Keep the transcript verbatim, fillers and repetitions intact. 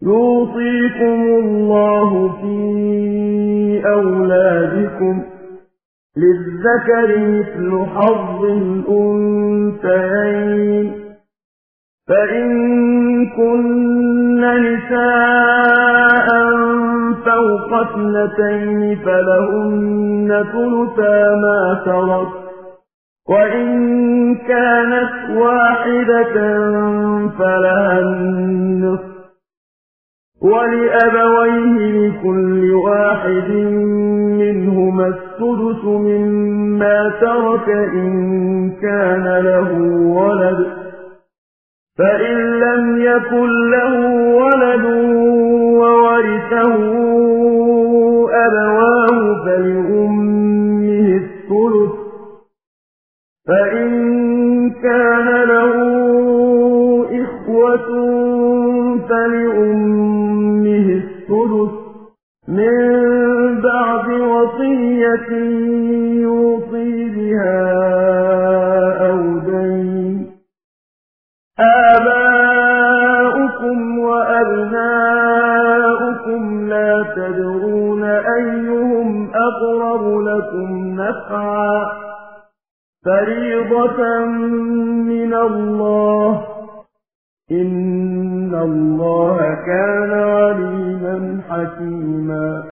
يوصيكم الله في أولادكم للذكر مثل حظ الأنثيين فإن كن نساء فوق اثنتين فلهن ثلثا ما ترك وإن كانت واحدة فلها النصف ولأبويه لكل واحد منهما السدس مما ترك إن كان له ولد فإن لم يكن له ولد وورثه أبواه فلأمه الثلث فإن كان له إخوة فلأمه الثلث من بعد وصية يوصي بها أو دين آباؤكم وأبناؤكم لا تدرون أيهم أقرب لكم نفعا فريضة من الله إن الله كان عليما حكيما